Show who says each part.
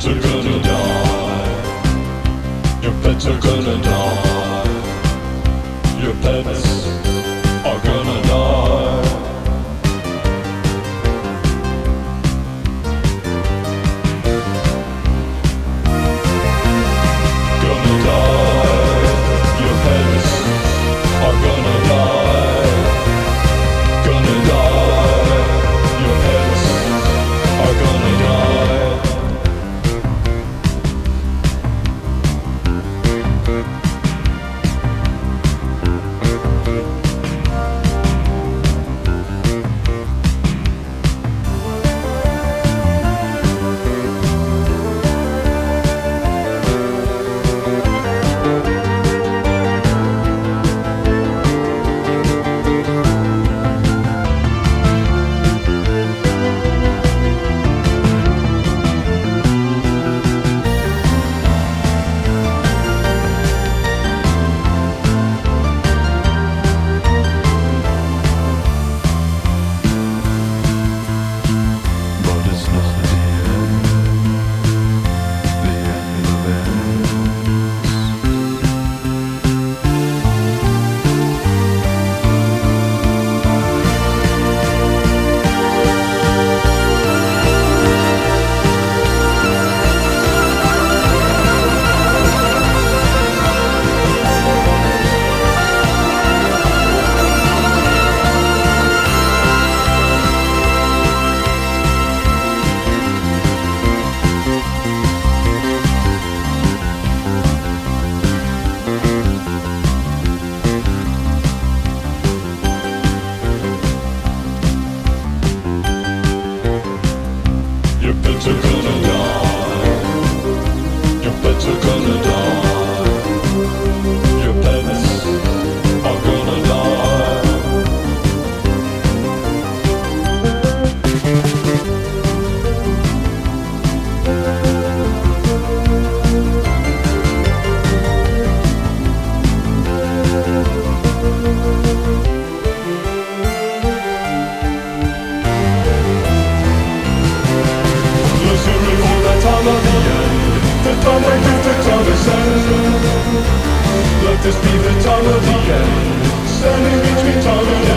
Speaker 1: pets are gonna die. Your pets are gonna die. Your pets are gonna die. Gonna die. Your pets are gonna die. Gonna die. Your pets are gonna die. Your pets are gonna die. Your pets are gonna die. Your pets are gonna die. Listen before the time of the end, the time when critics descend. Let this be the time of the end, standing between time and end.